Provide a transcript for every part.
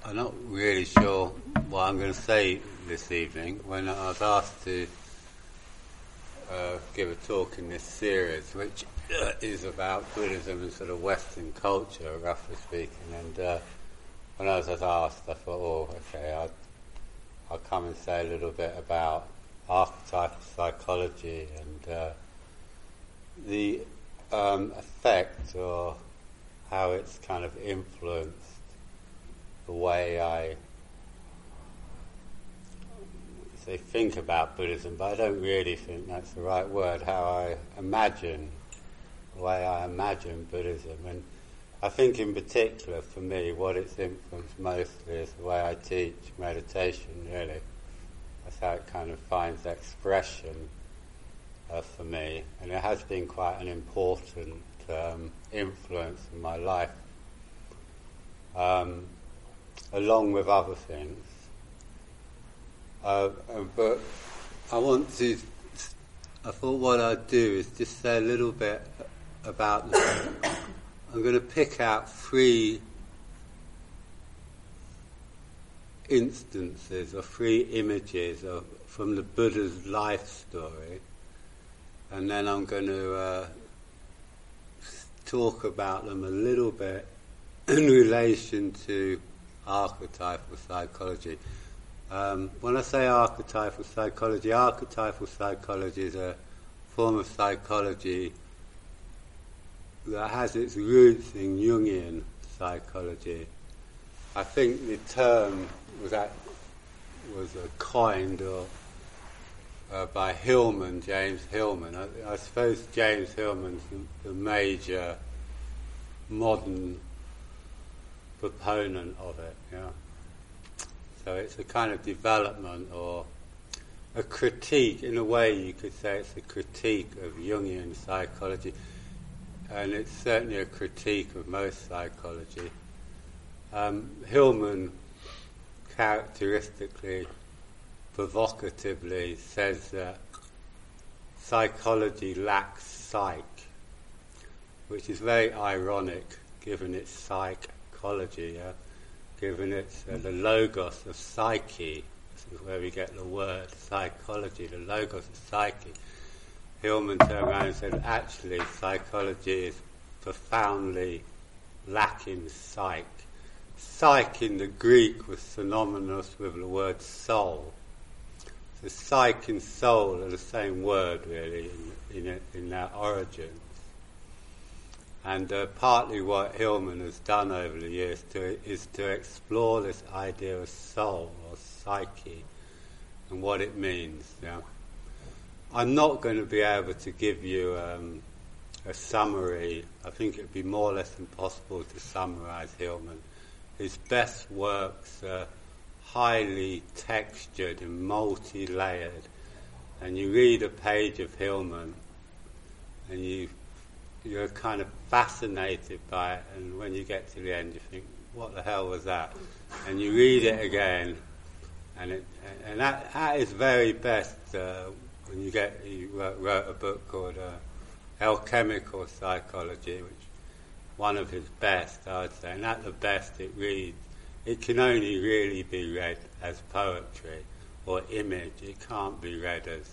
I'm not really sure what I'm going to say this evening. When I was asked to give a talk in this series, which is about Buddhism and sort of Western culture, roughly speaking, and when I was asked, I thought, I'll come and say a little bit about archetypal psychology and the effect or how it's kind of influenced the way I think about Buddhism, but I don't really think that's the right word, how I imagine, the way I imagine Buddhism. And I think in particular for me what it's influenced mostly is the way I teach meditation, really. That's how it kind of finds expression for me, and it has been quite an important influence in my life, along with other things. But I thought what I'd do is just say a little bit about them. I'm going to pick out 3 instances or 3 images from the Buddha's life story, and then I'm going to talk about them a little bit in relation to archetypal psychology. When I say archetypal psychology is a form of psychology that has its roots in Jungian psychology. I think the term was coined by Hillman, James Hillman. I suppose James Hillman's the major modern proponent of it. Yeah. So it's a kind of development or a critique. In a way, you could say it's a critique of Jungian psychology, and it's certainly a critique of most psychology. Hillman characteristically, provocatively says that psychology lacks psyche, which is very ironic given its psychology, given its the logos of psyche. This is where we get the word psychology, the logos of psyche. Hillman turned around and said, actually, psychology is profoundly lacking psyche. Psyche in the Greek was synonymous with the word soul. So psyche and soul are the same word, really, in their origins. And partly what Hillman has done over the years is to explore this idea of soul or psyche and what it means. Yeah. I'm not going to be able to give you a summary. I think it would be more or less impossible to summarize Hillman. His best works are highly textured and multi-layered. And you read a page of Hillman and you're kind of fascinated by it, and when you get to the end you think, what the hell was that? And you read it again, and that is very best when you wrote a book called Alchemical Psychology, which one of his best, I would say, and at the best it reads. It can only really be read as poetry or image. It can't be read as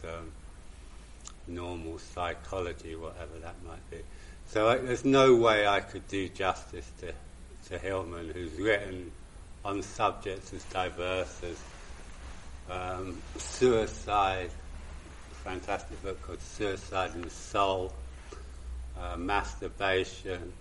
normal psychology, whatever that might be. So there's no way I could do justice to Hillman, who's written on subjects as diverse as suicide, a fantastic book called Suicide and the Soul, masturbation,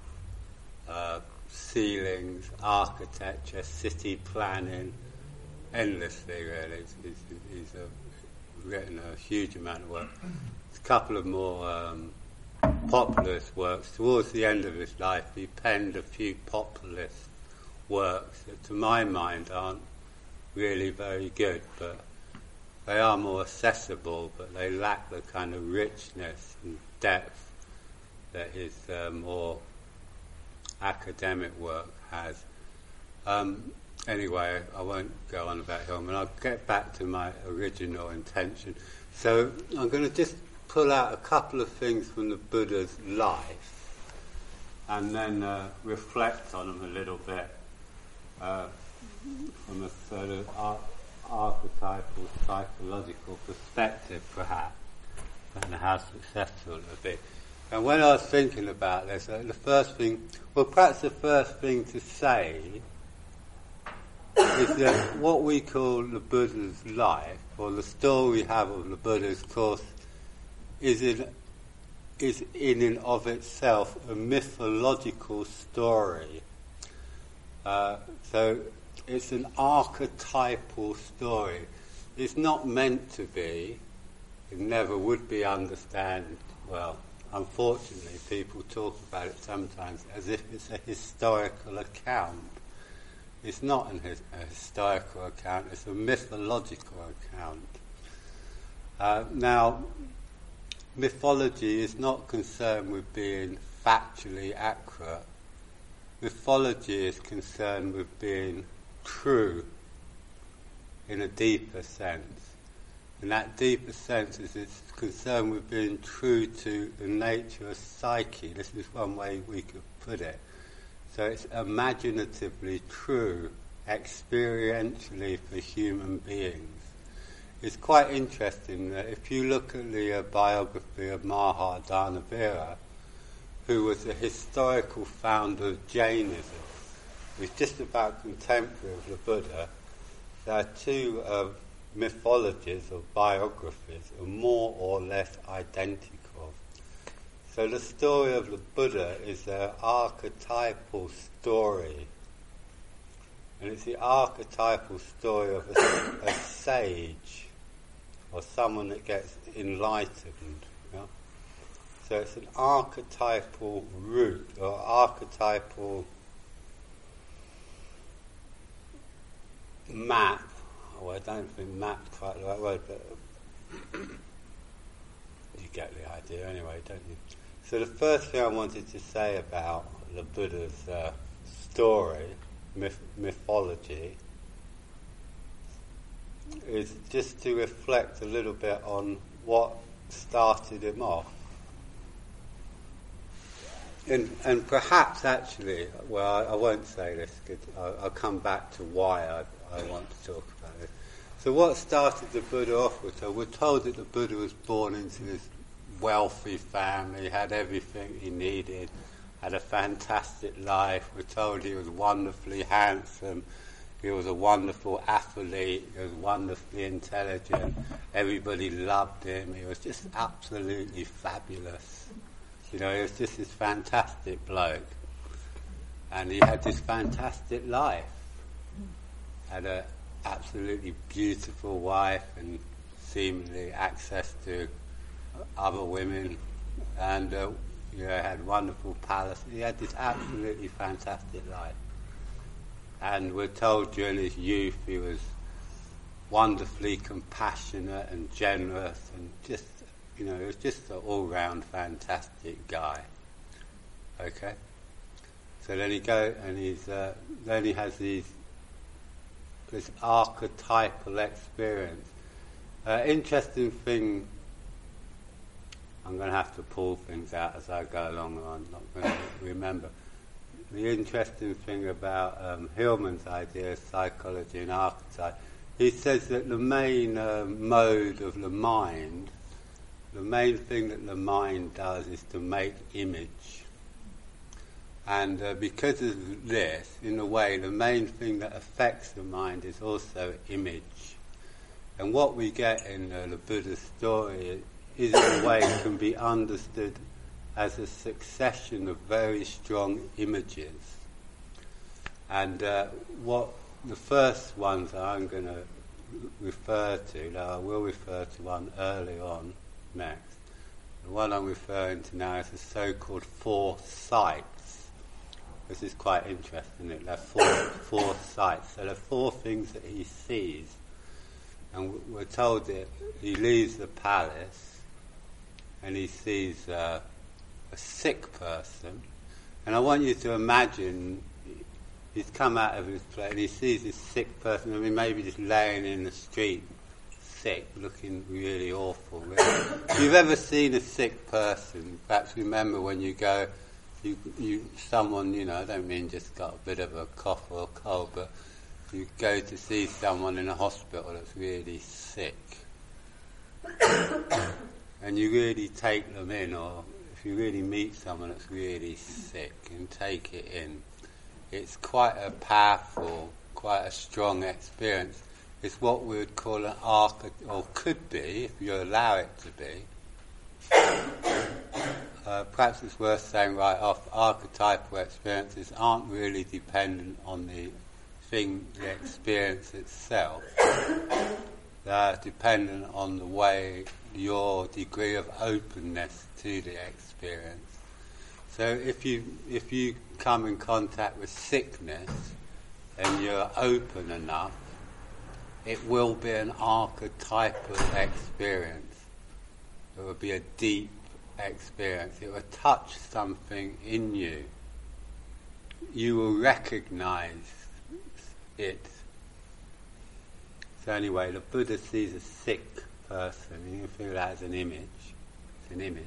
ceilings, architecture, city planning, endlessly really. He's written a huge amount of work. There's a couple of more populist works. Towards the end of his life he penned a few populist works that to my mind aren't really very good, but they are more accessible, but they lack the kind of richness and depth that his more academic work has. Anyway, I won't go on about Hillman. I'll get back to my original intention. So I'm going to just pull out a couple of things from the Buddha's life and then reflect on them a little bit sort of archetypal psychological perspective, perhaps. I don't know how successful it will be. And when I was thinking about this, the first thing to say is that what we call the Buddha's life, or the story we have of the Buddha's course, is in and of itself a mythological story. So it's an archetypal story. It's not meant to be, it never would be unfortunately people talk about it sometimes as if it's a historical account. It's not a historical account, it's a mythological account. Now, mythology is not concerned with being factually accurate. Mythology is concerned with being true in a deeper sense. And that deeper sense is it's concerned with being true to the nature of psyche. This is one way we could put it. So it's imaginatively true, experientially for human beings. It's quite interesting that if you look at the biography of Mahadhanavira, who was the historical founder of Jainism, who's just about contemporary of the Buddha, there are two mythologies or biographies are more or less identical. So the story of the Buddha is an archetypal story. And it's the archetypal story of a sage, or someone that gets enlightened. You know? So it's an archetypal route, or archetypal map. I don't think map's quite the right word, but you get the idea anyway, don't you? So the first thing I wanted to say about the Buddha's story, mythology, is just to reflect a little bit on what started him off. And perhaps actually, I won't say this, I'll come back to why I want to talk about it. So what started the Buddha off with? So we're told that the Buddha was born into this wealthy family, had everything he needed, had a fantastic life. We're told he was wonderfully handsome, he was a wonderful athlete, he was wonderfully intelligent, everybody loved him, he was just absolutely fabulous. You know, he was just this fantastic bloke. And he had this fantastic life. Had an absolutely beautiful wife and seemingly access to other women. And had wonderful palace. He had this absolutely fantastic life. And we're told during his youth he was wonderfully compassionate and generous and just, he was just an all-round fantastic guy. Okay? So then then he has this archetypal experience. Interesting thing, I'm going to have to pull things out as I go along, or I'm not going to remember. The interesting thing about Hillman's idea of psychology and archetype, he says that the main mode of the mind, the main thing that the mind does is to make image. And because of this, in a way, the main thing that affects the mind is also image. And what we get in the Buddha story is, in a way, can be understood as a succession of very strong images. And what the first ones I'm going to refer to, now I will refer to one early on next. The one I'm referring to now is the so-called four sights. This is quite interesting. There are four sights. So there are four things that he sees. And we're told that he leaves the palace and he sees a sick person. And I want you to imagine he's come out of his place and he sees this sick person, maybe just laying in the street, sick, looking really awful. Really. If you've ever seen a sick person, perhaps remember when you go, someone, I don't mean just got a bit of a cough or a cold, but you go to see someone in a hospital that's really sick, and you really take them in, or if you really meet someone that's really sick and take it in, it's quite a powerful, quite a strong experience. It's what we would call an or could be, if you allow it to be. Perhaps it's worth saying right off, archetypal experiences aren't really dependent on the experience itself. They're dependent on the way, your degree of openness to the experience. So if you come in contact with sickness and you're open enough, it will be an archetypal experience. It will be a deep experience. It will touch something in you. You will recognize it. So anyway, the Buddha sees a sick person. You can feel that as an image. It's an image.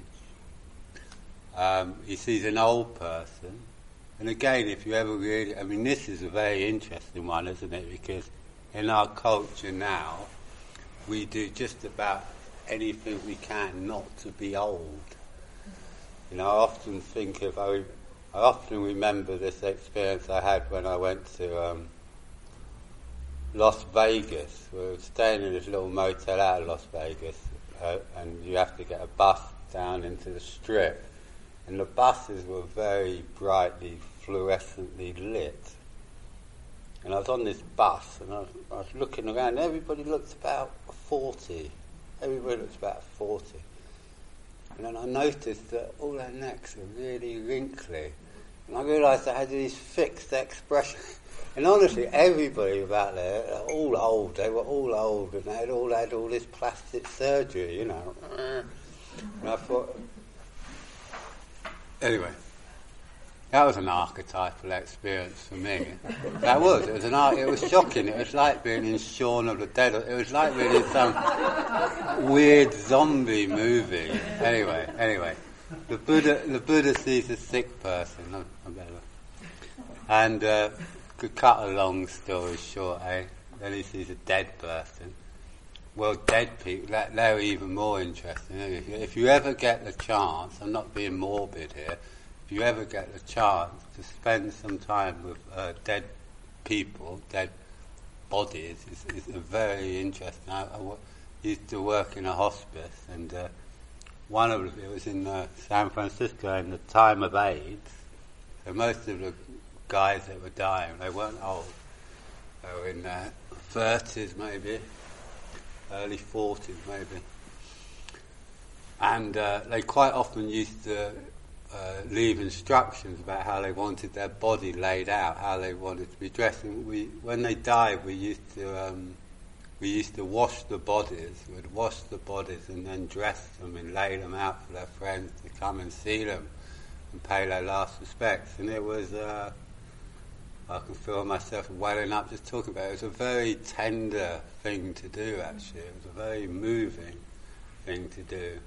He sees an old person. And again, if you ever really... this is a very interesting one, isn't it? Because in our culture now, we do just about anything we can not to be old. I often think of... I often remember this experience I had when I went to Las Vegas. We were staying in this little motel out of Las Vegas, and you have to get a bus down into the strip. And the buses were very brightly, fluorescently lit. And I was on this bus, and I was looking around, and everybody looked about 40. Everybody looked about 40. And then I noticed that all their necks were really wrinkly. And I realised they had these fixed expressions. And honestly, everybody about there, all old, they were all old, and they had all this plastic surgery, And I thought... Anyway, that was an archetypal experience for me. That was. It was shocking. It was like being in Shaun of the Dead. It was like being in some weird zombie movie. Anyway, the Buddha sees a sick person. And to cut a long story short, then he sees a dead person. Well, dead people, they're even more interesting. If you ever get the chance, I'm not being morbid here, if you ever get the chance to spend some time with dead people, dead bodies, it's very interesting. I used to work in a hospice, and one of them, it was in San Francisco in the time of AIDS, so most of the guys that were dying, they weren't old. They were in their 30s maybe, early 40s maybe. And they quite often used to leave instructions about how they wanted their body laid out, how they wanted to be dressed. And when they died, we used to wash the bodies. We'd wash the bodies and then dress them and lay them out for their friends to come and see them and pay their last respects. And it was... I can feel myself welling up just talking about it. It was a very tender thing to do, actually. It was a very moving thing to do.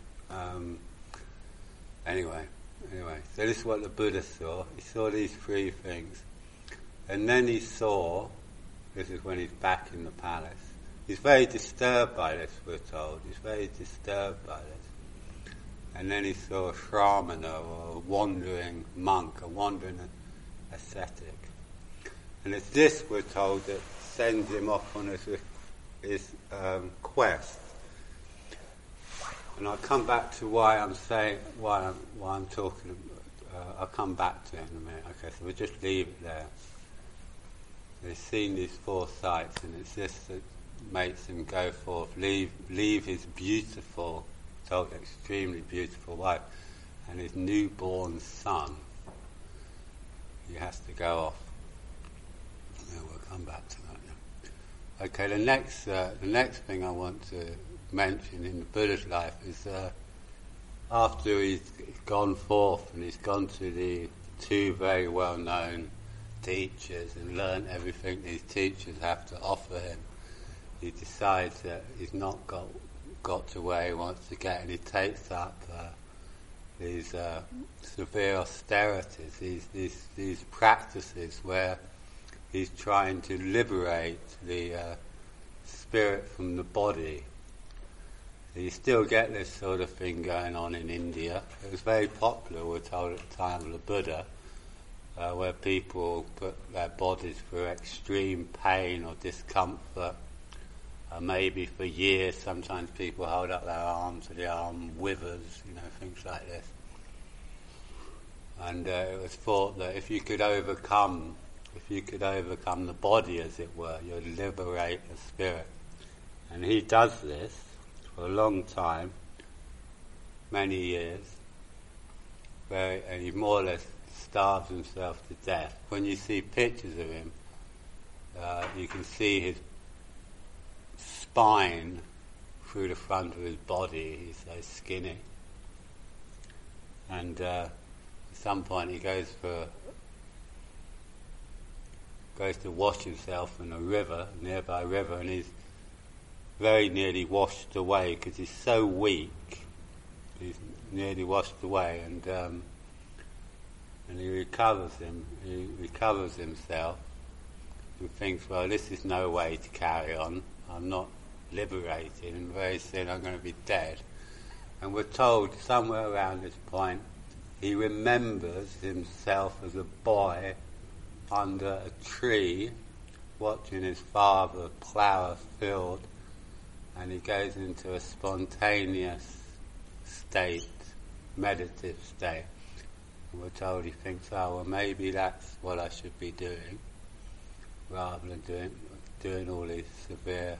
Anyway, so this is what the Buddha saw. He saw these three things. And then he saw, this is when he's back in the palace, he's very disturbed by this, we're told. He's very disturbed by this. And then he saw a shramana, or a wandering monk, a wandering ascetic. And it's this, we're told, that sends him off on his quest. And I'll come back to why I'm talking. I'll come back to it in a minute. Okay, so we'll just leave it there. He's seen these four sights, and it's this that makes him go forth, leave his beautiful, told extremely beautiful wife, and his newborn son. He has to go off. Yeah, we'll come back to that now. Okay, the next thing I want to mention in the Buddha's life is after he's gone forth and he's gone to the two very well-known teachers and learned everything these teachers have to offer him, he decides that he's not got to where he wants to get, and he takes up these severe austerities, these practices where he's trying to liberate the spirit from the body. So you still get this sort of thing going on in India. It was very popular, we're told, at the time of the Buddha, where people put their bodies through extreme pain or discomfort, maybe for years. Sometimes people hold up their arms and the arm withers, things like this. And it was thought that if you could overcome the body, as it were, you'd liberate the spirit. And he does this for a long time, many years, and he more or less starves himself to death. When you see pictures of him, you can see his spine through the front of his body. He's so skinny. And at some point he goes to wash himself in a nearby river, and he's very nearly washed away because he's so weak. He's nearly washed away, and he recovers himself and thinks, well, this is no way to carry on. I'm not liberated, and very soon I'm going to be dead. And we're told somewhere around this point he remembers himself as a boy under a tree watching his father plough a field, and he goes into a spontaneous state, meditative state. And we're told he thinks, oh, well, maybe that's what I should be doing, rather than doing all these severe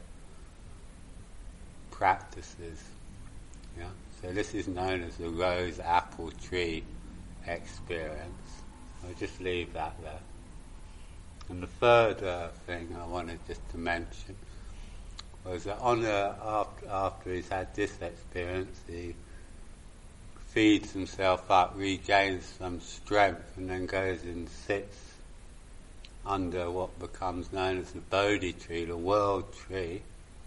practices. Yeah? So this is known as the rose apple tree experience. I'll just leave that there. And the third thing I wanted just to mention was that after he's had this experience, he feeds himself up, regains some strength, and then goes and sits under what becomes known as the Bodhi tree, the world tree.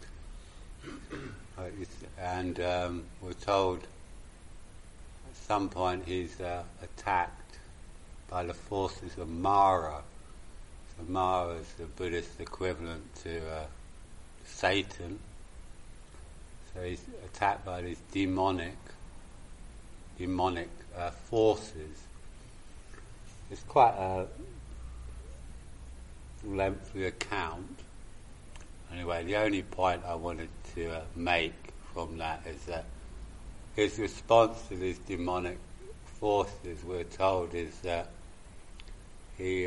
And we're told at some point he's attacked by the forces of Mara. So Mara is the Buddhist equivalent to Satan. So he's attacked by these demonic forces. It's quite a lengthy account. Anyway, the only point I wanted to make from that is that his response to these demonic forces, we're told, is that he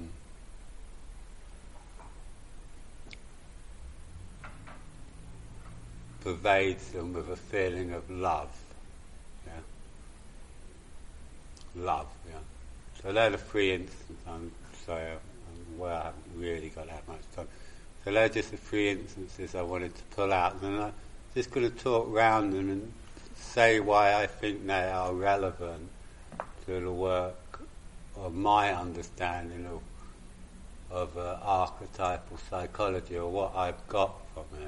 pervades them with a feeling of love. Yeah? Love, yeah. So they're the three instances. I'm sorry, I haven't really got that much time. So they're just the three instances I wanted to pull out. And I'm just going to talk round them and say why I think they are relevant to the work of my understanding of archetypal psychology, or what I've got from it.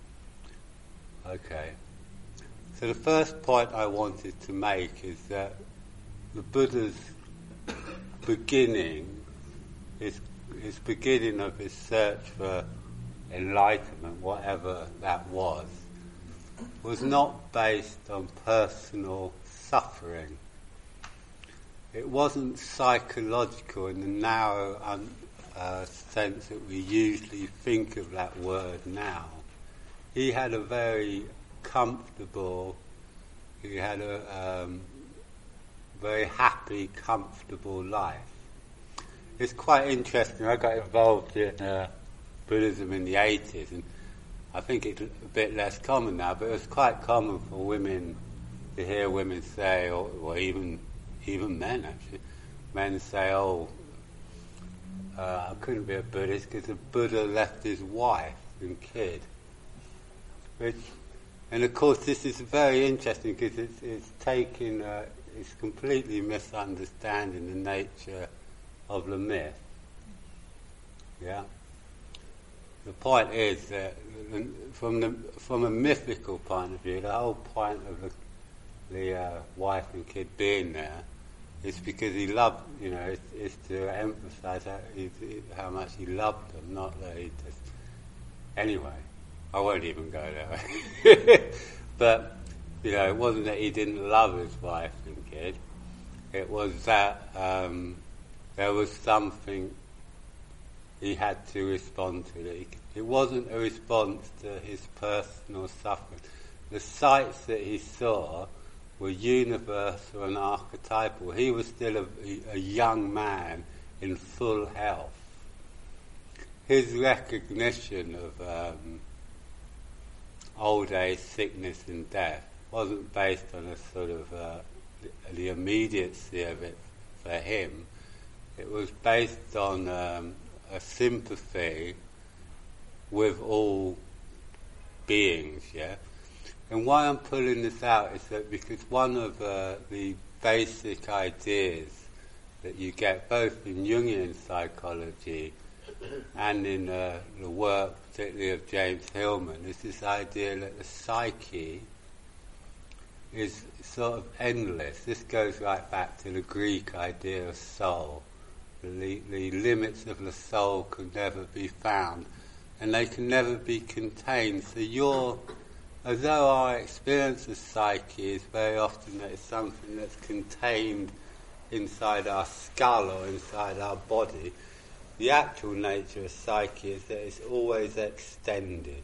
Okay. So the first point I wanted to make is that the Buddha's beginning, his beginning of his search for enlightenment, whatever that was not based on personal suffering. It wasn't psychological in the narrow sense that we usually think of that word now. He had a very comfortable, very happy, comfortable life. It's quite interesting. I got involved in Buddhism in the 80s, and I think it's a bit less common now, but it was quite common for women to hear women say, or even men actually, men say, I couldn't be a Buddhist because the Buddha left his wife and kid. And of course this is very interesting because it's completely misunderstanding the nature of the myth. Yeah? The point is that from a mythical point of view, the whole point of the wife and kid being there it's because he loved, it's to emphasise how much he loved them, not that he just... Anyway, I won't even go there. But, it wasn't that he didn't love his wife and kid. It was that there was something he had to respond to. It wasn't a response to his personal suffering. The sights that he saw were universal and archetypal. He was still a young man in full health. His recognition of old age, sickness and death wasn't based on a sort of the immediacy of it for him. It was based on a sympathy with all beings, yeah? And why I'm pulling this out is that because one of the basic ideas that you get both in Jungian psychology and in the work particularly of James Hillman is this idea that the psyche is sort of endless. This goes right back to the Greek idea of soul. The limits of the soul can never be found and they can never be contained. So although our experience of psyche is very often that it's something that's contained inside our skull or inside our body, the actual nature of psyche is that it's always extended.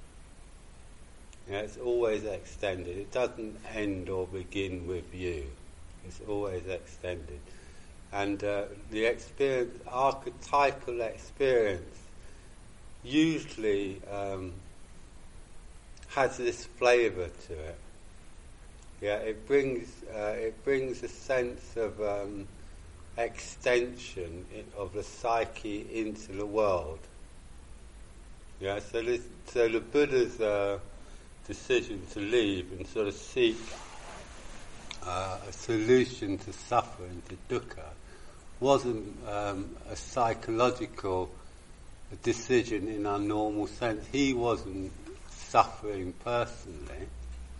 It's always extended. It doesn't end or begin with you. It's always extended. And the experience, archetypal experience, usually has this flavour to it. Yeah, it brings a sense of extension of the psyche into the world. Yeah, so the Buddha's decision to leave and sort of seek a solution to suffering, to dukkha, wasn't a psychological decision in our normal sense. He wasn't suffering personally,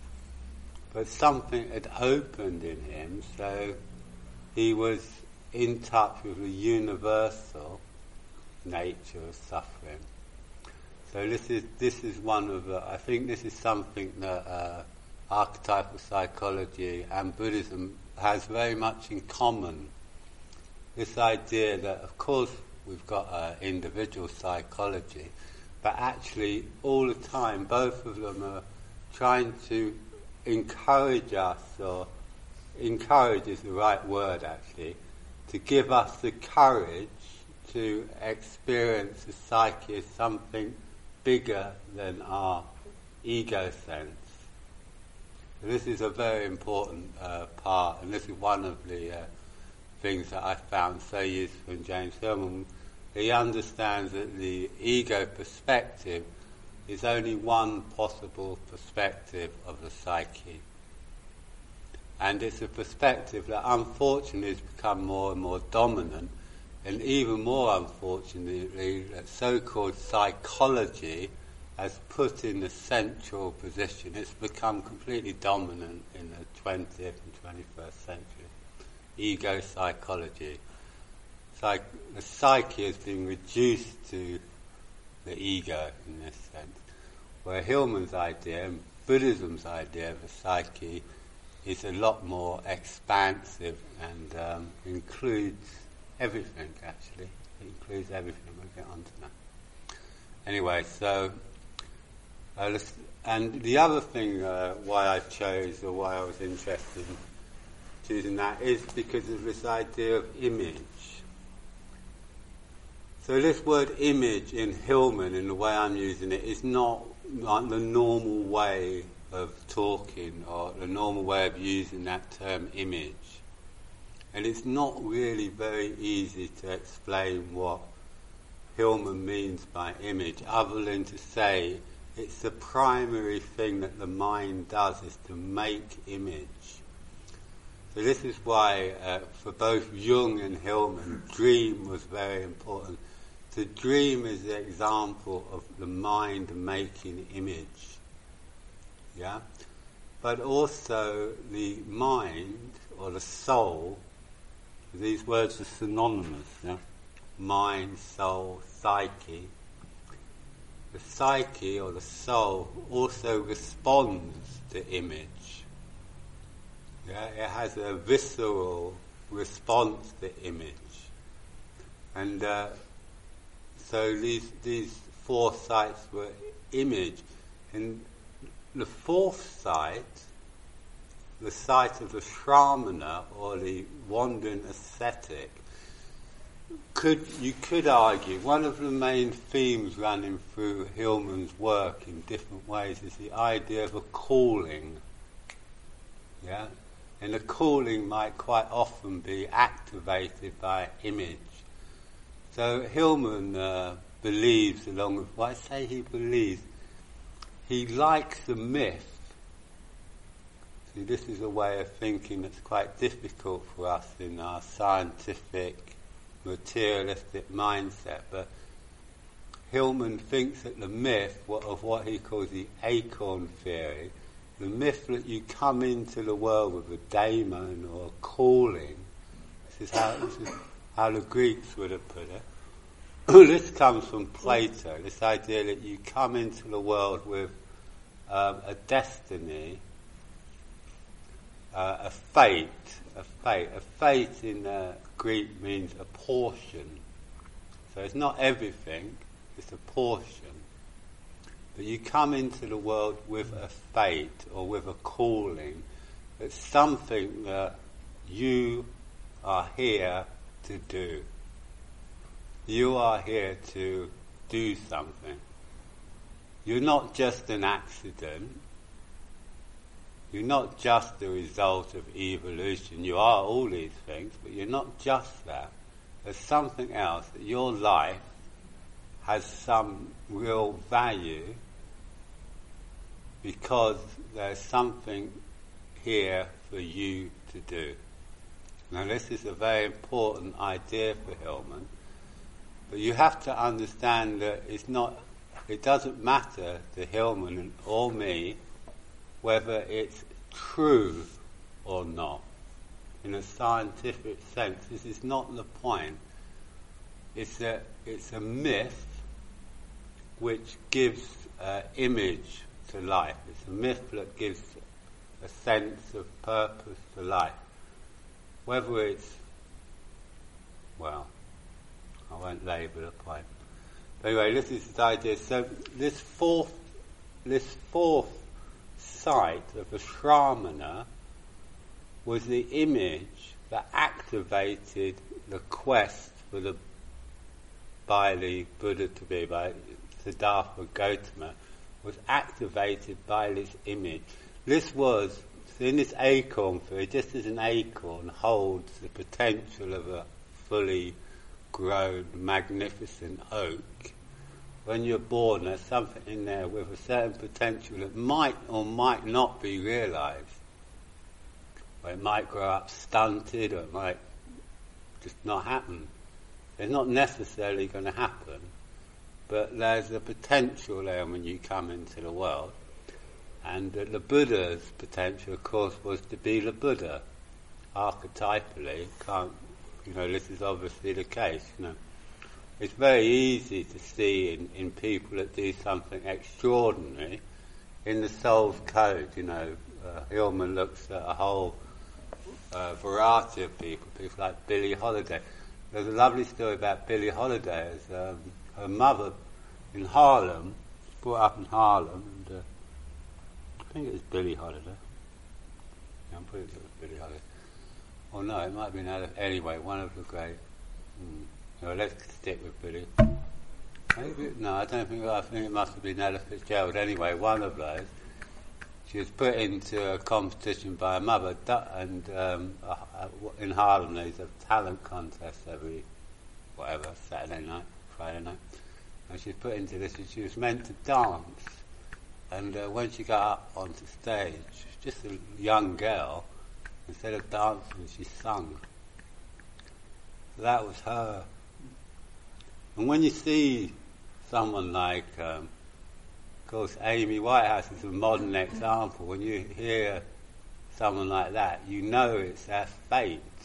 but something had opened in him, so he was in touch with the universal nature of suffering. So this is one of the, I think this is something that archetypal psychology and Buddhism has very much in common. This idea that, of course, we've got individual psychology, but actually all the time both of them are trying to encourage us, or encourage is the right word actually, to give us the courage to experience the psyche as something bigger than our ego sense. This is a very important part, and this is one of the things that I found so useful in James Hillman. He understands that the ego perspective is only one possible perspective of the psyche. And it's a perspective that unfortunately has become more and more dominant, and even more unfortunately that so-called psychology has put in the central position. It's become completely dominant in the 20th and 21st century. Ego psychology. The psyche has been reduced to the ego in this sense, where Hillman's idea and Buddhism's idea of the psyche is a lot more expansive and includes everything, actually. It includes everything. We'll get on to that. Anyway, so... and the other thing why I chose, or why I was interested in choosing that, is because of this idea of image. So this word image in Hillman, in the way I'm using it, is not like the normal way of talking or the normal way of using that term image. And it's not really very easy to explain what Hillman means by image, other than to say it's the primary thing that the mind does, is to make image. So this is why for both Jung and Hillman, dream was very important. The dream is the example of the mind making image. Yeah? But also the mind, or the soul, These words are synonymous, yeah? Mind, soul, psyche. The psyche, or the soul, also responds to image. Yeah? It has a visceral response to image. And so these four sights were image. And the fourth sight, the sight of the Shramana, or the wandering ascetic, you could argue, one of the main themes running through Hillman's work in different ways is the idea of a calling. Yeah? And a calling might quite often be activated by image. So Hillman believes, along with what I say he believes, he likes the myth. See, this is a way of thinking that's quite difficult for us in our scientific, materialistic mindset, but Hillman thinks that the myth of what he calls the acorn theory, the myth that you come into the world with a daemon or a calling, this is how the Greeks would have put it. This comes from Plato, this idea that you come into the world with a destiny, a fate. A fate in Greek means a portion. So it's not everything, it's a portion. But you come into the world with a fate or with a calling. It's something that you are here to do. You are here to do something. You're not just an accident. You're not just the result of evolution. You are all these things, but you're not just that. There's something else, that your life has some real value because there's something here for you to do. Now this is a very important idea for Hillman, but you have to understand that it doesn't matter to Hillman or me whether it's true or not. In a scientific sense, this is not the point. It's a myth which gives image to life. It's a myth that gives a sense of purpose to life. Whether it's, well, I won't labour the point. But anyway, this is the idea. So this fourth sight of the Shramana was the image that activated the quest by the Buddha to be, by Siddhartha Gautama, was activated by this image. This was, in this acorn theory, just as an acorn holds the potential of a fully grown, magnificent oak, when you're born, there's something in there with a certain potential that might or might not be realised. Or it might grow up stunted, or it might just not happen. It's not necessarily going to happen, but there's a potential there when you come into the world. And the Buddha's potential, of course, was to be the Buddha. Archetypally, this is obviously the case, It's very easy to see in people that do something extraordinary. In the Soul's Code, Hillman looks at a whole variety of people like Billie Holiday. There's a lovely story about Billie Holiday. Her mother in Harlem, brought up in Harlem, and I think it was Billie Holiday. Yeah, I'm pretty sure it was Billie Holiday. Or no, it might have been anyway, one of the great... No, let's stick with Billy. No, I think it must have been Ella Fitzgerald anyway, one of those. She was put into a competition by her mother, and in Harlem there's a talent contest every, Saturday night, Friday night. And she was put into this, and she was meant to dance. And when she got up onto stage, she was just a young girl, instead of dancing, she sung. So that was her. And when you see someone like, of course, Amy Whitehouse is a modern example. When you hear someone like that, you know it's their fate.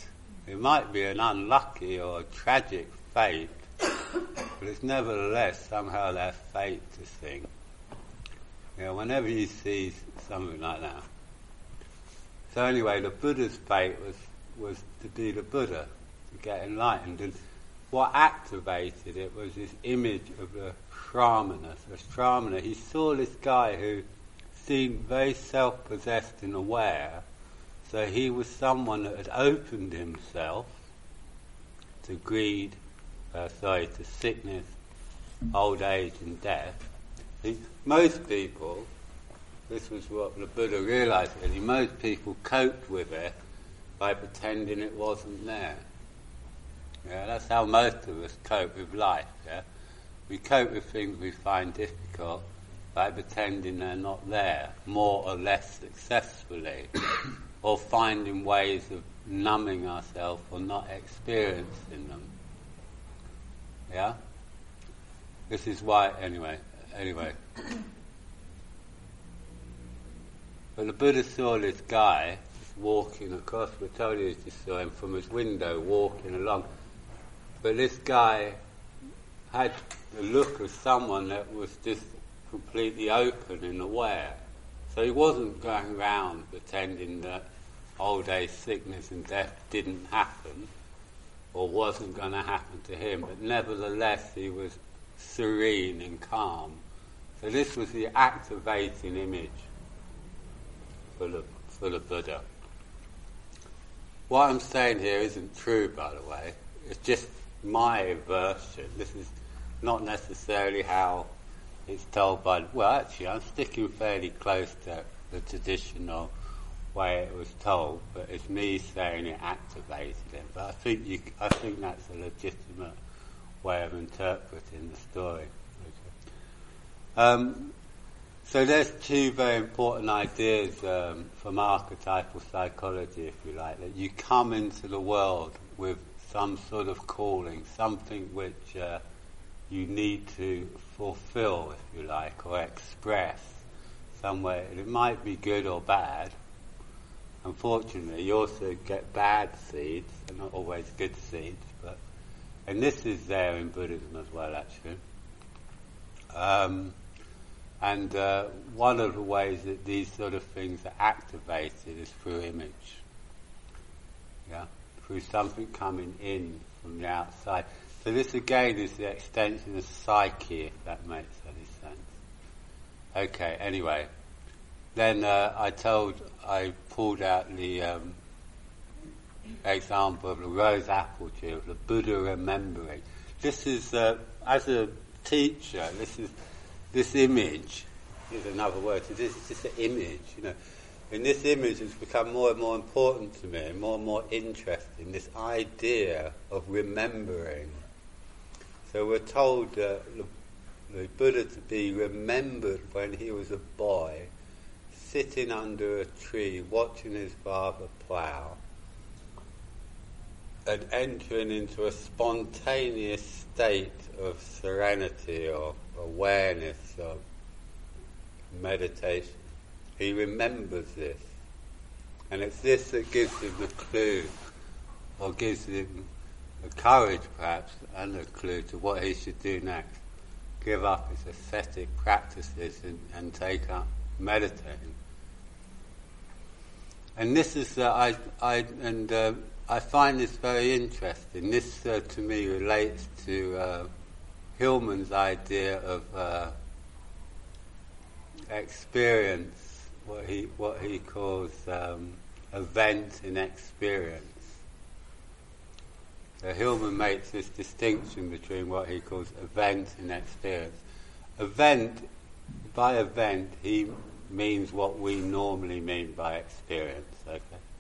It might be an unlucky or a tragic fate, but it's nevertheless somehow their fate to sing. Whenever you see something like that. So anyway, the Buddha's fate was to be the Buddha, to get enlightened. And what activated it was this image of the Shramana. So Shramana, he saw this guy who seemed very self-possessed and aware. So he was someone that had opened himself to greed, to sickness, old age and death. Most people, this was what the Buddha realised really, most people coped with it by pretending it wasn't there. Yeah, that's how most of us cope with life. Yeah? We cope with things we find difficult by pretending they're not there, more or less successfully, or finding ways of numbing ourselves or not experiencing them. Yeah? This is why, anyway. But the Buddha saw this guy just walking across, we're told he just saw him from his window walking along. But this guy had the look of someone that was just completely open and aware. So he wasn't going around pretending that old age, sickness and death didn't happen or wasn't going to happen to him, but nevertheless he was serene and calm. So this was the activating image for the Buddha. What I'm saying here isn't true, by the way. It's just my version. This is not necessarily how it's told by... Well, actually, I'm sticking fairly close to the traditional way it was told, but it's me saying it activated it. But I think that's a legitimate way of interpreting the story. So there's two very important ideas from archetypal psychology, if you like, that you come into the world with some sort of calling, something which you need to fulfill, if you like, or express somewhere. It might be good or bad. Unfortunately, you also get bad seeds, they're not always good seeds, and this is there in Buddhism as well, actually. And one of the ways that these sort of things are activated is through image. Yeah? Through something coming in from the outside. So this again is the extension of psyche, if that makes any sense. Okay, anyway. Then I pulled out the example of the rose apple tree, of the Buddha remembering. This is, as a teacher, this image is another word. So this is just an image, And this image has become more and more important to me, and more interesting, this idea of remembering. So we're told the Buddha to be remembered when he was a boy, sitting under a tree, watching his father plough, and entering into a spontaneous state of serenity or awareness of meditation. He remembers this. And it's this that gives him the clue, or gives him the courage perhaps, and the clue to what he should do next. Give up his ascetic practices and take up meditating. And this is, I find this very interesting. This to me relates to Hillman's idea of experience, what he calls event in experience. So Hillman makes this distinction between what he calls event and experience. By event, he means what we normally mean by experience. Okay.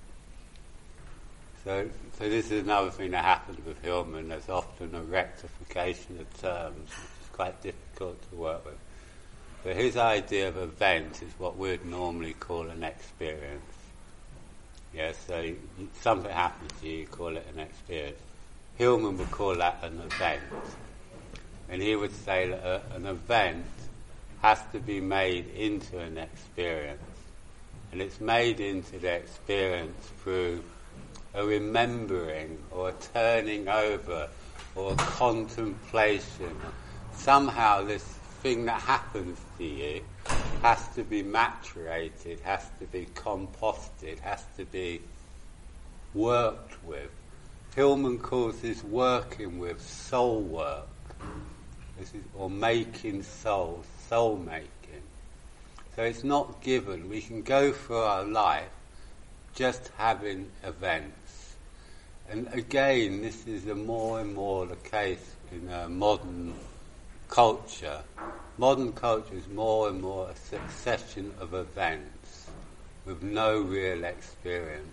So this is another thing that happens with Hillman. There's often a rectification of terms, which is quite difficult to work with. But his idea of event is what we'd normally call an experience. Yeah, so something happens to you, you call it an experience. Hillman would call that an event. And he would say that an event has to be made into an experience. And it's made into the experience through a remembering or a turning over or a contemplation. Somehow this thing that happens to you has to be maturated, has to be composted, has to be worked with. Hillman calls this working with soul work. Or making soul making. So it's not given. We can go through our life just having events. And again, this is more and more the case in modern culture. Modern culture is more and more a succession of events with no real experience.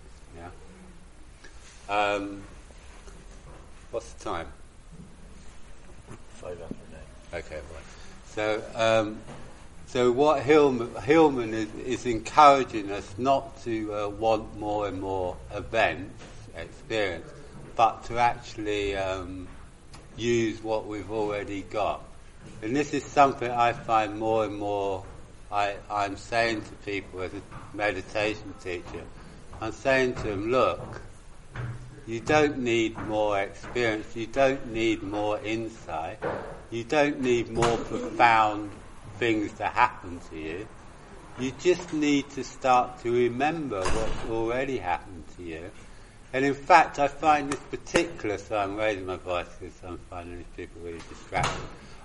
Yeah. What's the time? 5 after 9. Okay, right. So what Hillman is encouraging us not to want more and more events, experience, but to actually use what we've already got. And this is something I find more and more I'm saying to people as a meditation teacher. I'm saying to them, look, you don't need more experience, you don't need more insight, you don't need more profound things to happen to you. You just need to start to remember what's already happened to you. And in fact, I find this particular, so I'm raising my voice because I'm finding these people really distracted.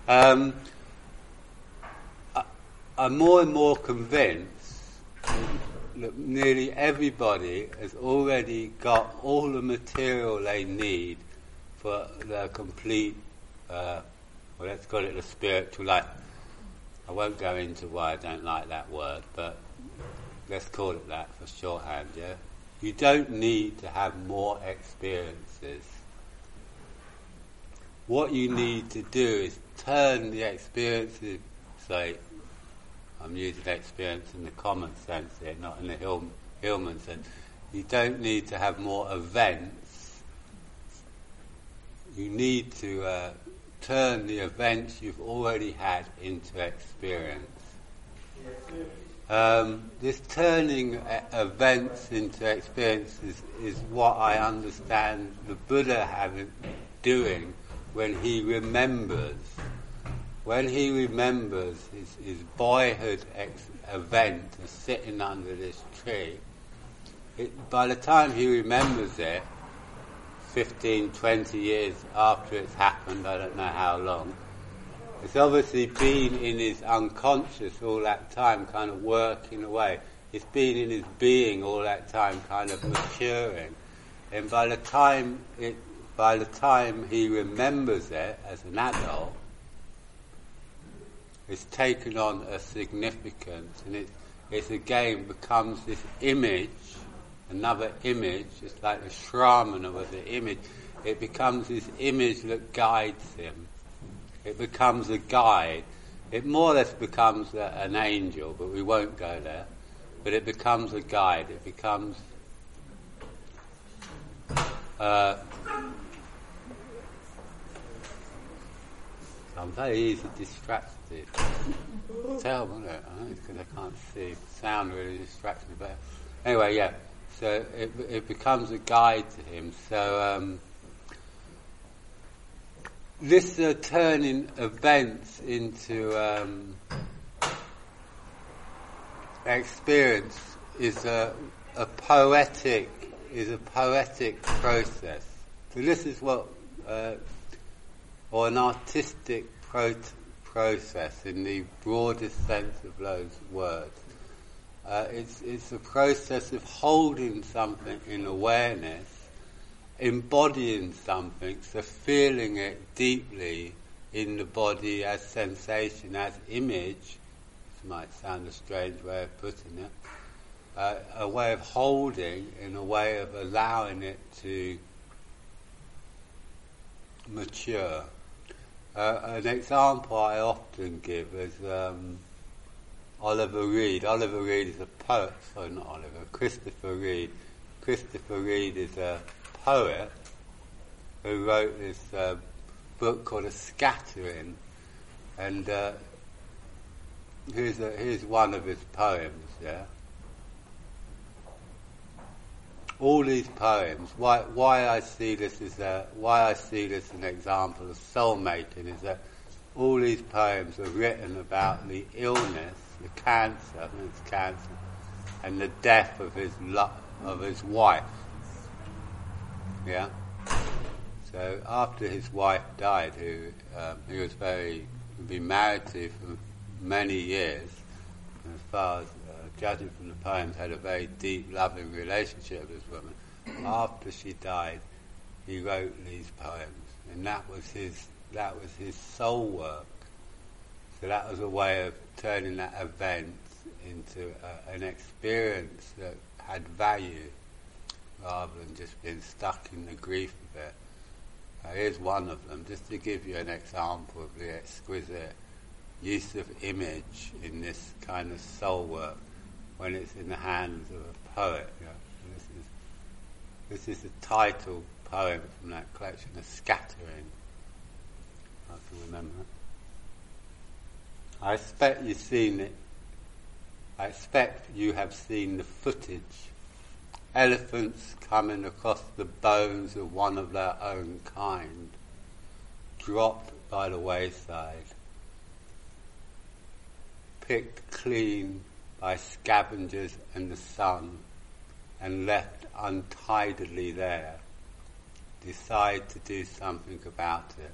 I'm more and more convinced that nearly everybody has already got all the material they need for the complete, let's call it the spiritual life. I won't go into why I don't like that word, but let's call it that for shorthand, yeah? You don't need to have more experiences. What you need to do is turn the experiences, say, I'm using experience in the common sense here, not in the Hillman sense. You don't need to have more events. You need to turn the events you've already had into experience. This turning events into experiences is what I understand the Buddha doing when he remembers. When he remembers his boyhood event of sitting under this tree, by the time he remembers it, 15, 20 years after it's happened, I don't know how long, it's obviously been in his unconscious all that time, kind of working away. It's been in his being all that time, kind of maturing. And by the time he remembers it as an adult, it's taken on a significance, and it again becomes this image, another image, just like the Shramana was an image. It becomes this image that guides him. It becomes a guide. It more or less becomes an angel, but we won't go there. But it becomes a guide. It becomes I'm very easily distracted. It's terrible, isn't it? I think it's because I can't see. Sound really distracts me. But anyway, yeah. So it becomes a guide to him. So this turning events into experience is a poetic process. So this is what or an artistic process in the broadest sense of those words. It's a process of holding something in awareness, embodying something, so feeling it deeply in the body as sensation, as image. This might sound a strange way of putting it. A way of holding in a way of allowing it to mature. An example I often give is Oliver Reed. Oliver Reed is a poet. Sorry, not Oliver. Christopher Reed. Christopher Reed is a poet who wrote this book called A Scattering, and here's one of his poems. Yeah. all these poems, why I see this as an example of soul making is that all these poems are written about the illness, the cancer, and the death of his wife. Yeah. So after his wife died, who he was been married to for many years, and as far as judging from the poems, had a very deep, loving relationship with this woman. After she died, he wrote these poems, and that was his soul work. So that was a way of turning that event into an experience that had value, rather than just being stuck in the grief of it. Here's one of them, just to give you an example of the exquisite use of image in this kind of soul work when it's in the hands of a poet. You know? This is the title poem from that collection, A Scattering. I can remember it. I expect you've seen it. I expect you have seen the footage. Elephants coming across the bones of one of their own kind, dropped by the wayside, picked clean by scavengers and the sun, and left untidily there, decide to do something about it.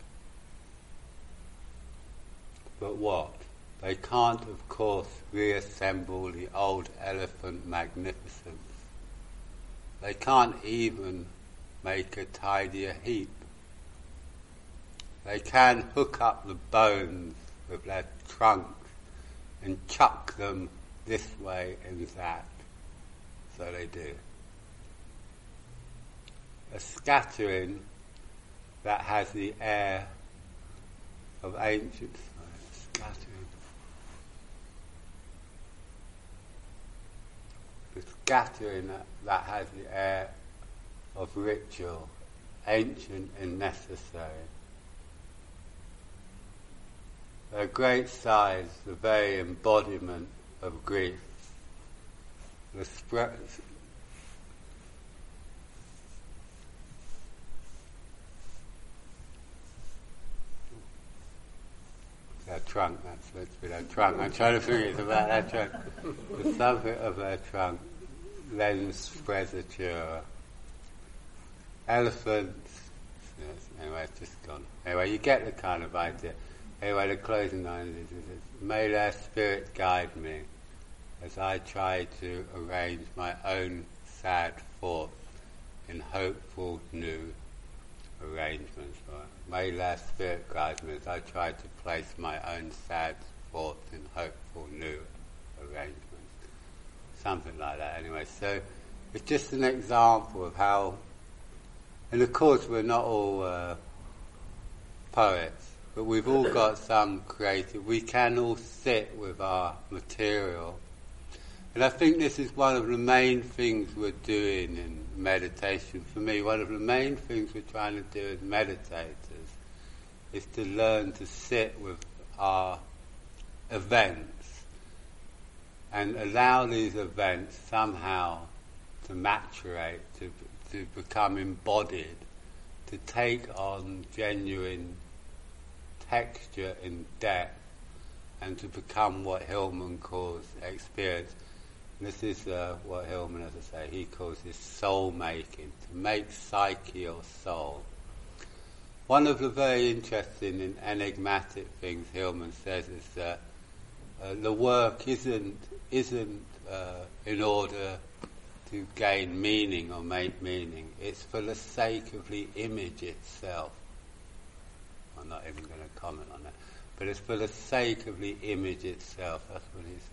But what? They can't, of course, reassemble the old elephant magnificence. They can't even make a tidier heap. They can hook up the bones with their trunks and chuck them this way and that. So they do. A scattering that has the air of ancient scattering. The scattering that has the air of ritual, ancient and necessary. Their great size, the very embodiment of grief. The their trunk, that's supposed to be their trunk. I'm trying to figure it's about their trunk. The summit of their trunk, lens fresature. Elephants, yes, anyway, it's just gone. Anyway, you get the kind of idea. Anyway, the closing line is may their spirit guide me as I try to arrange my own sad thoughts in hopeful new arrangements. May their spirit guide me as I try to place my own sad thoughts in hopeful new arrangements. Something like that anyway. So it's just an example of how, and of course we're not all poets, but we've all got some creative, we can all sit with our material. And I think this is one of the main things we're doing in meditation. For me, one of the main things we're trying to do as meditators is to learn to sit with our events and allow these events somehow to maturate, to become embodied, to take on genuine texture and depth, and to become what Hillman calls experience. And this is what Hillman, as I say, he calls this soul making, to make psyche or soul. One of the very interesting and enigmatic things Hillman says is that the work isn't in order to gain meaning or make meaning. It's for the sake of the image itself. I'm not even going to comment on that. But it's for the sake of the image itself. That's what he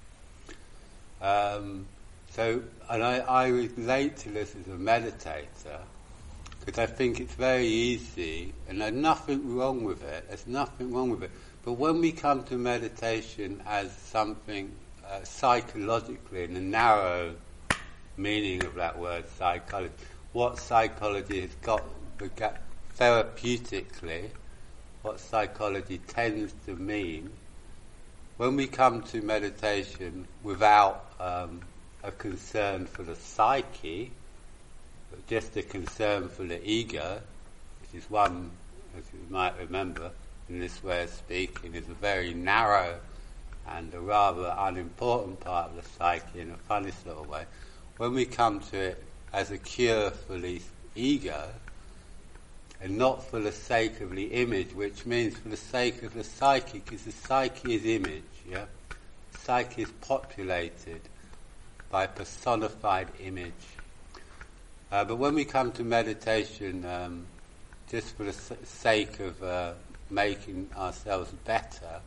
says. And I relate to this as a meditator because I think it's very easy, and there's nothing wrong with it. There's nothing wrong with it. But when we come to meditation as something psychologically, in the narrow meaning of that word, psychology, what psychology has got therapeutically, what psychology tends to mean, when we come to meditation without a concern for the psyche, But just a concern for the ego, which is one, as you might remember, in this way of speaking, is a very narrow and a rather unimportant part of the psyche in a funny sort of way. When we come to it as a cure for the ego, and not for the sake of the image, which means for the sake of the psyche, because the psyche is image, yeah? Psyche is populated by personified image. But when we come to meditation, just for the sake of making ourselves better,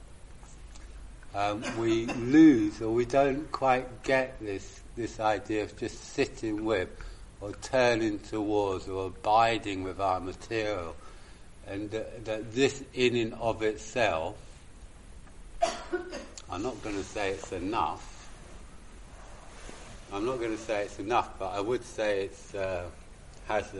we lose, or we don't quite get this idea of just sitting with, or turning towards, or abiding with our material, and that this in and of itself, I'm not going to say it's enough. But I would say it's has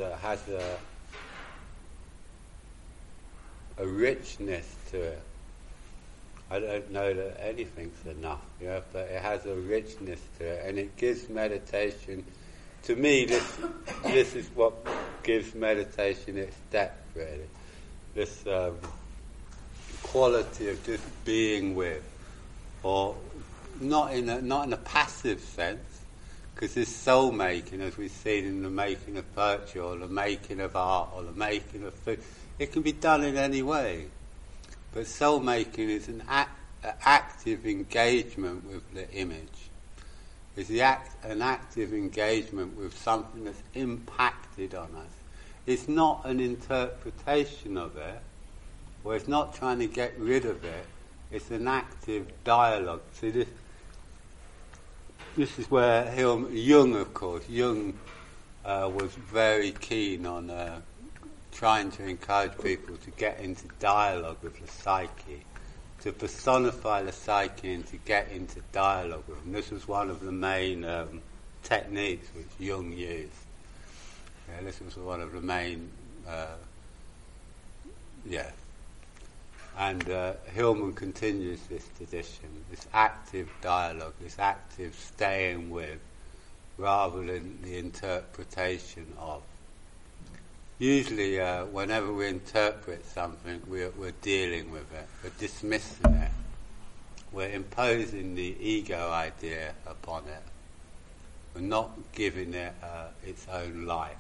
a richness to it. I don't know that anything's enough, but it has a richness to it, and it gives meditation. To me, this is what gives meditation its depth, really. This quality of just being with, or not in a passive sense, because this soul making, as we've seen in the making of poetry, or the making of art, or the making of food, it can be done in any way. But soul making is an active engagement with the image. It's an active engagement with something that's impacted on us. It's not an interpretation of it, or it's not trying to get rid of it. It's an active dialogue. See, this is where Jung, of course, was very keen on trying to encourage people to get into dialogue with the psyche, to personify the psyche and to get into dialogue with them. This was one of the main techniques which Jung used. This was one of the main, And Hillman continues this tradition, this active dialogue, this active staying with, rather than the interpretation of. Usually, whenever we interpret something, we're dealing with it, we're dismissing it, we're imposing the ego idea upon it, we're not giving it its own life.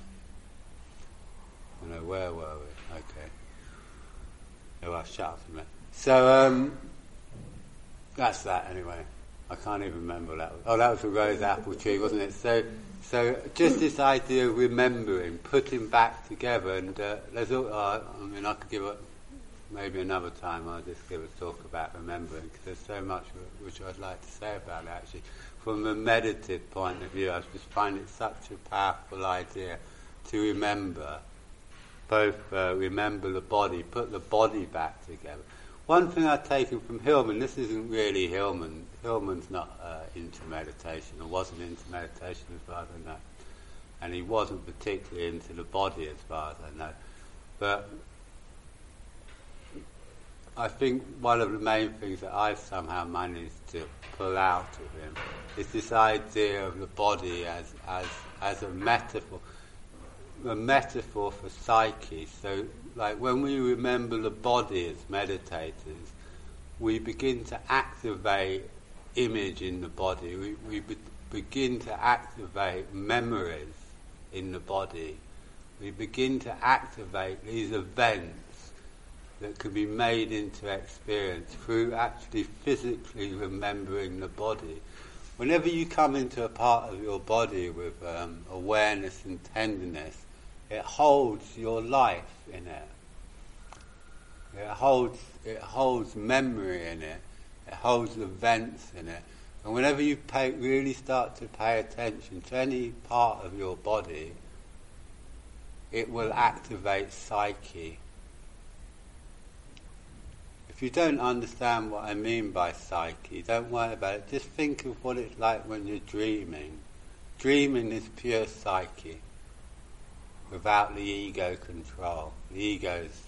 Where were we? Okay. Oh, I'll shut up a minute. So, that's that anyway. I can't even remember that. That was a rose apple tree, wasn't it? So just this idea of remembering, putting back together, and I could give it maybe another time. I'll just give a talk about remembering, because there's so much which I'd like to say about it, actually. From a meditative point of view, I just find it such a powerful idea to remember, both remember the body, put the body back together. One thing I've taken from Hillman, this isn't really Hillman. Hillman's not into meditation, or wasn't into meditation as far as I know. And he wasn't particularly into the body as far as I know. But I think one of the main things that I've somehow managed to pull out of him is this idea of the body as a metaphor for psyche. So, like when we remember the body as meditators, we begin to activate image in the body. We begin to activate memories in the body. We begin to activate these events that can be made into experience through actually physically remembering the body. Whenever you come into a part of your body with awareness and tenderness, it holds your life in it. It holds memory in it. It holds events in it. And whenever you really start to pay attention to any part of your body, it will activate psyche. If you don't understand what I mean by psyche, don't worry about it. Just think of what it's like when you're dreaming. Dreaming is pure psyche, without the ego control. The ego's...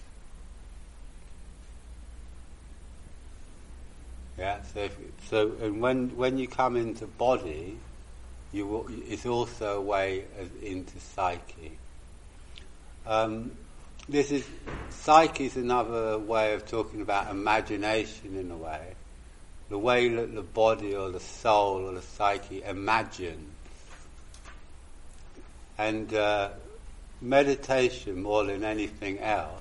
Yeah, and when you come into body, is also a way into psyche. Psyche is another way of talking about imagination in a way. The way that the body or the soul or the psyche imagines. And meditation, more than anything else,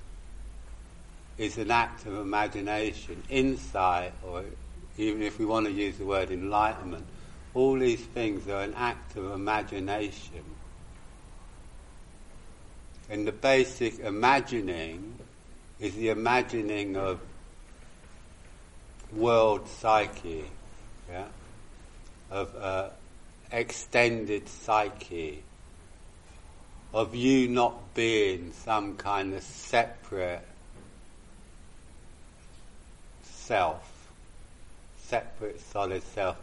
is an act of imagination, insight, or even if we want to use the word enlightenment. All these things are an act of imagination. And the basic imagining is the imagining of world psyche, yeah? Of extended psyche, of you not being some kind of separate self, separate solid self.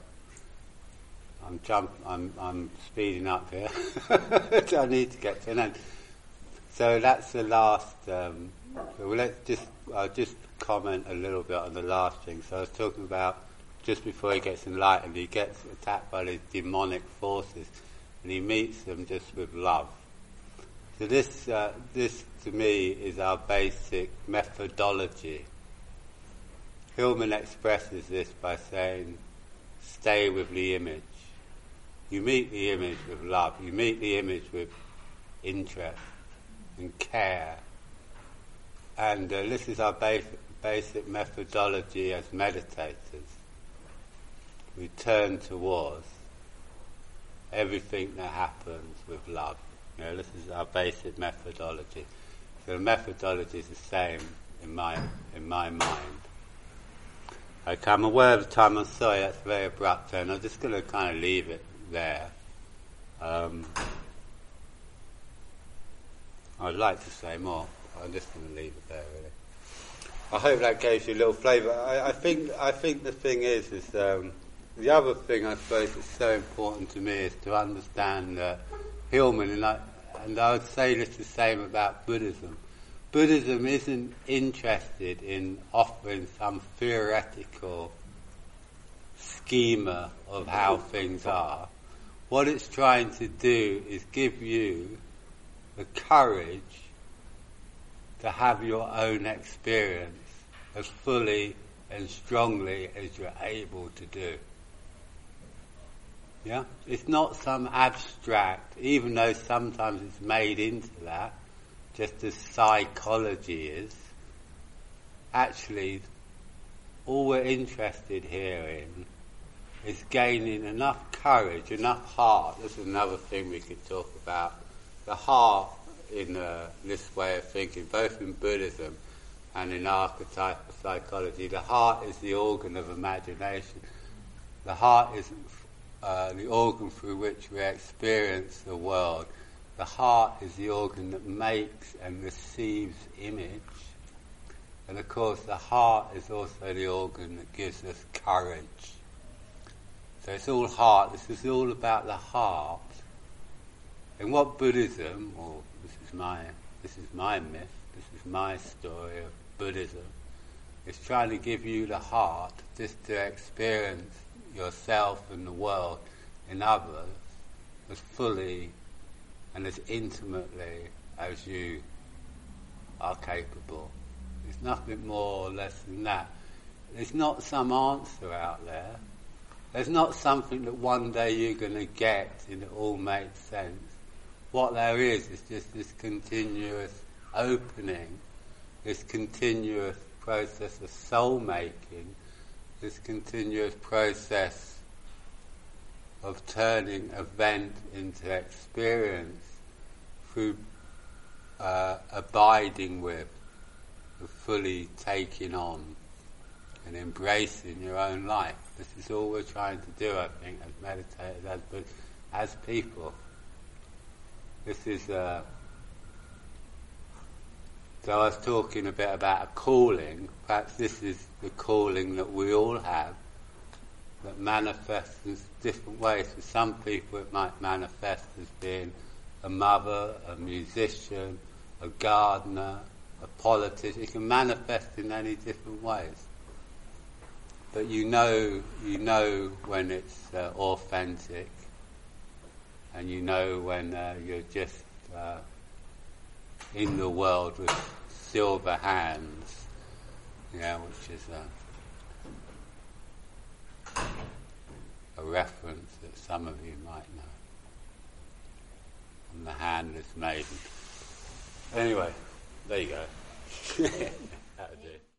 I'm speeding up here. I need to get to an end. So that's the last. I'll just comment a little bit on the last thing. So I was talking about just before he gets enlightened, he gets attacked by these demonic forces, and he meets them just with love. So this to me is our basic methodology. Hillman expresses this by saying, "Stay with the image." You meet the image with love. You meet the image with interest and care. And this is our basic methodology as meditators. We turn towards everything that happens with love. This is our basic methodology. So the methodology is the same in my mind. Okay, I'm aware of the time. I'm sorry, that's very abrupt, and I'm just going to kind of leave it there. I'd like to say more. I'm just going to leave it there, really. I hope that gave you a little flavour. I think the thing is the other thing I suppose is so important to me is to understand Hillman, and I would say this the same about Buddhism. Buddhism isn't interested in offering some theoretical schema of how things are. What it's trying to do is give you the courage to have your own experience as fully and strongly as you're able to do. Yeah? It's not some abstract, even though sometimes it's made into that, just as psychology is. Actually, all we're interested here in is gaining enough courage, enough heart. This is another thing we could talk about. The heart in this way of thinking, both in Buddhism and in archetypal psychology. The heart is the organ of imagination. The heart is the organ through which we experience the world. The heart is the organ that makes and receives image. And of course the heart is also the organ that gives us courage. So it's all heart. This is all about the heart. And what Buddhism, or this is my myth, this is my story of Buddhism, is trying to give you the heart just to experience yourself and the world in others as fully and as intimately as you are capable. There's nothing more or less than that. There's not some answer out there. There's not something that one day you're going to get and it all makes sense. What there is just this continuous opening, this continuous process of soul making, this continuous process of turning event into experience through abiding with, fully taking on and embracing your own life. This is all we're trying to do, I think, as meditators, as people. This is so I was talking a bit about a calling. Perhaps this is the calling that we all have, that manifests in different ways. For some people it might manifest as being a mother, a musician, a gardener, a politician. It can manifest in many different ways. But you know when it's authentic, and you know when you're just in the world with silver hands, which is a reference that some of you might know. And the handless maiden. Anyway, there you go. That'll do.